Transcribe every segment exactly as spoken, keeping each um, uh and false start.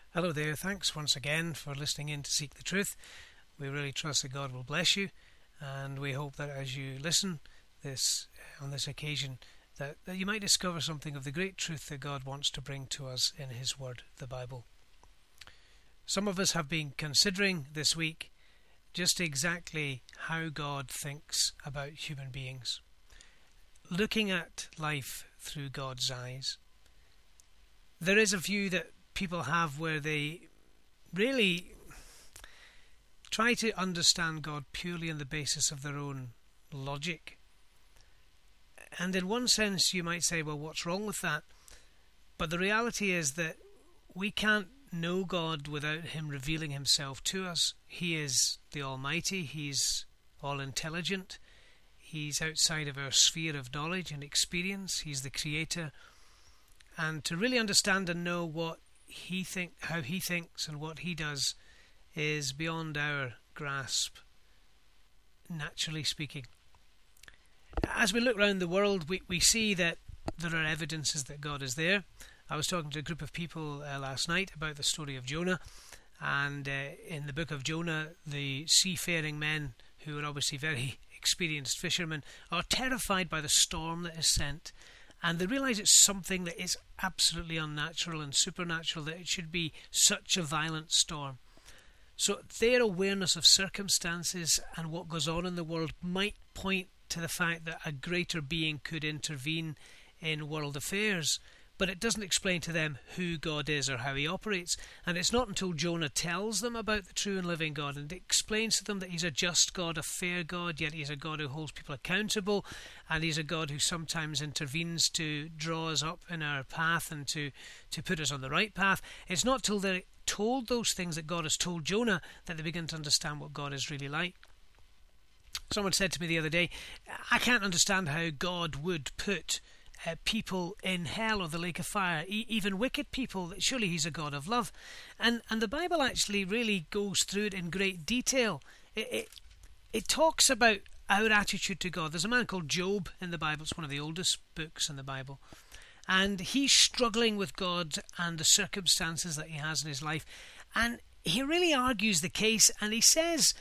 Hello there, thanks once again for listening in to Seek the Truth. We really trust that God will bless you, and we hope that as you listen this on this occasion that, that you might discover something of the great truth that God wants to bring to us in His Word, the Bible. Some of us have been considering this week just exactly how God thinks about human beings, looking at life through God's eyes. There is a view that people have where they really try to understand God purely on the basis of their own logic. And in one sense you might say, well, what's wrong with that? But the reality is that we can't know God without Him revealing Himself to us. He is the Almighty, He's all-intelligent, He's outside of our sphere of knowledge and experience, He's the Creator. And to really understand and know what He think, how He thinks and what He does is beyond our grasp, naturally speaking. As we look around the world, we, we see that there are evidences that God is there. I was talking to a group of people uh, last night about the story of Jonah, and uh, in the book of Jonah, the seafaring men, who are obviously very experienced fishermen, are terrified by the storm that is sent. And they realise it's something that is absolutely unnatural and supernatural, that it should be such a violent storm. So their awareness of circumstances and what goes on in the world might point to the fact that a greater being could intervene in world affairs, but it doesn't explain to them who God is or how He operates. And it's not until Jonah tells them about the true and living God and explains to them that He's a just God, a fair God, yet He's a God who holds people accountable, and He's a God who sometimes intervenes to draw us up in our path and to, to put us on the right path. It's not till they're told those things that God has told Jonah that they begin to understand what God is really like. Someone said to me the other day, I can't understand how God would put Uh, people in hell or the lake of fire, e- even wicked people. Surely He's a God of love. And and the Bible actually really goes through it in great detail. It, it, it talks about our attitude to God. There's a man called Job in the Bible. It's one of the oldest books in the Bible. And he's struggling with God and the circumstances that he has in his life. And he really argues the case, and he says,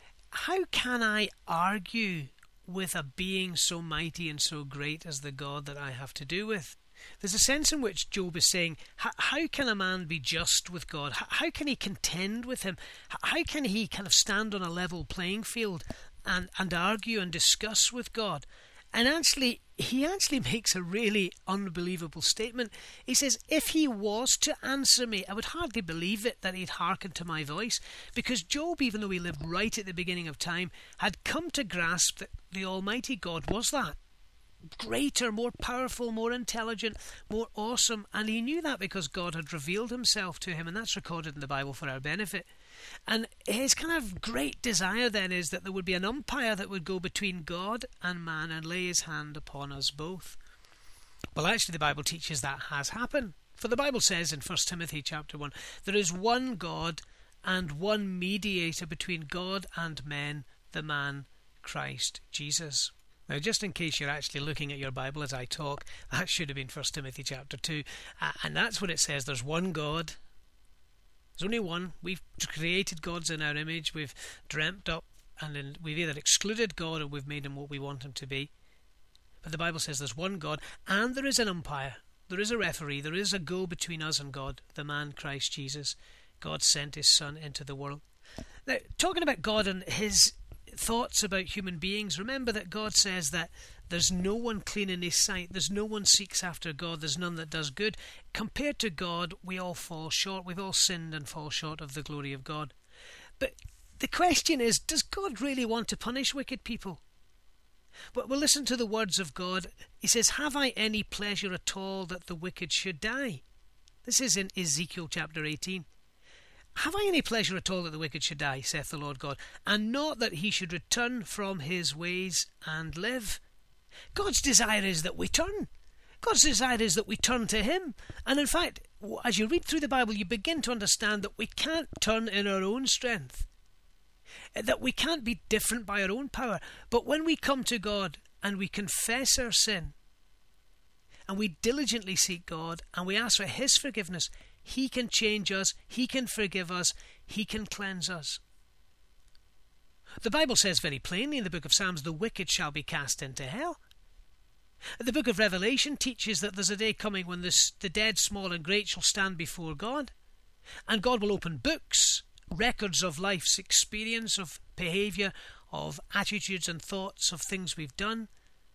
how can I argue with a being so mighty and so great as the God that I have to do with? There's a sense in which Job is saying, how can a man be just with God? How can he contend with Him? How can he kind of stand on a level playing field and, and argue and discuss with God? And actually, he actually makes a really unbelievable statement. He says, if He was to answer me, I would hardly believe it that He'd hearken to my voice. Because Job, even though he lived right at the beginning of time, had come to grasp that the Almighty God was that. Greater, more powerful, more intelligent, more awesome. And he knew that because God had revealed Himself to him, and that's recorded in the Bible for our benefit. And his kind of great desire then is that there would be an umpire that would go between God and man and lay His hand upon us both. Well, actually the Bible teaches that has happened. For the Bible says in First Timothy chapter one, there is one God and one mediator between God and men, the man Christ Jesus. Now, just in case you're actually looking at your Bible as I talk, that should have been First Timothy chapter two. Uh, and that's what it says. There's one God. There's only one. We've created gods in our image. We've dreamt up, and then we've either excluded God or we've made Him what we want Him to be. But the Bible says there's one God, and there is an umpire. There is a referee. There is a go between us and God, the man Christ Jesus. God sent His Son into the world. Now, talking about God and His thoughts about human beings, remember that God says that there's no one clean in His sight. There's no one seeks after God. There's none that does good. Compared to God, we all fall short. We've all sinned and fall short of the glory of God. But the question is, does God really want to punish wicked people? But we'll listen to the words of God. He says, have I any pleasure at all that the wicked should die? This is in Ezekiel chapter eighteen. Have I any pleasure at all that the wicked should die, saith the Lord God, and not that he should return from his ways and live? God's desire is that we turn. God's desire is that we turn to Him. And in fact, as you read through the Bible, you begin to understand that we can't turn in our own strength, that we can't be different by our own power. But when we come to God and we confess our sin, and we diligently seek God, and we ask for His forgiveness, He can change us. He can forgive us. He can cleanse us. The Bible says very plainly in the book of Psalms, the wicked shall be cast into hell. The book of Revelation teaches that there's a day coming when this, the dead, small and great, shall stand before God. And God will open books, records of life's experience, of behaviour, of attitudes and thoughts, of things we've done.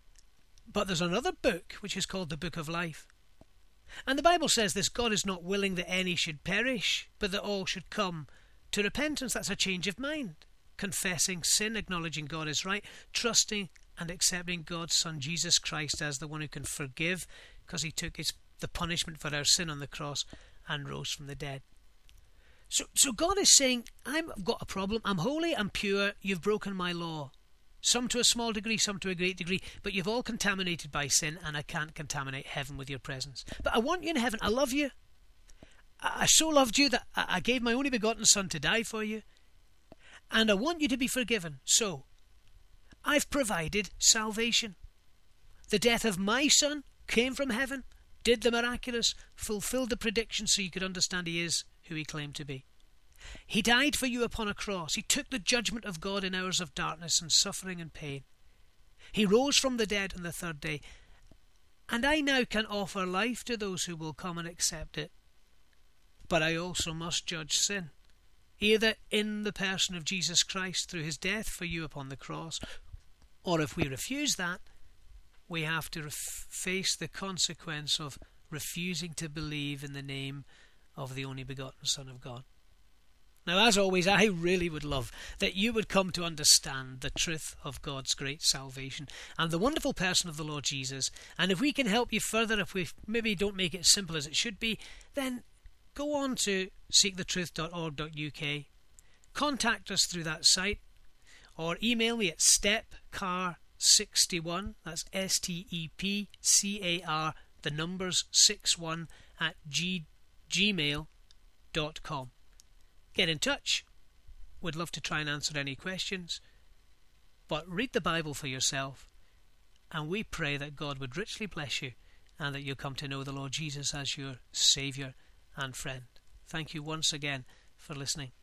But there's another book which is called the Book of Life. And the Bible says this: God is not willing that any should perish, but that all should come to repentance. That's a change of mind. Confessing sin, acknowledging God is right, trusting and accepting God's Son Jesus Christ as the one who can forgive, because he took his, the punishment for our sin on the cross and rose from the dead. So, so God is saying, I've got a problem. I'm holy, I'm pure, you've broken my law. Some to a small degree, some to a great degree, but you've all contaminated by sin, and I can't contaminate heaven with your presence. But I want you in heaven. I love you. I, I so loved you that I, I gave my only begotten Son to die for you. And I want you to be forgiven. So, I've provided salvation. The death of my Son came from heaven, did the miraculous, fulfilled the prediction so you could understand he is who he claimed to be. He died for you upon a cross. He took the judgment of God in hours of darkness and suffering and pain. He rose from the dead on the third day. And I now can offer life to those who will come and accept it. But I also must judge sin, either in the person of Jesus Christ through his death for you upon the cross, or if we refuse that, we have to ref- face the consequence of refusing to believe in the name of the only begotten Son of God. Now, as always, I really would love that you would come to understand the truth of God's great salvation and the wonderful person of the Lord Jesus. And if we can help you further, if we maybe don't make it as simple as it should be, then go on to seek the truth dot org dot U K. Contact us through that site, or email me at stepcar sixty-one, that's S T E P C A R, the numbers six one, at g- gmail dot com. Get in touch. We'd love to try and answer any questions. But read the Bible for yourself, and we pray that God would richly bless you and that you'll come to know the Lord Jesus as your Saviour and friend. Thank you once again for listening.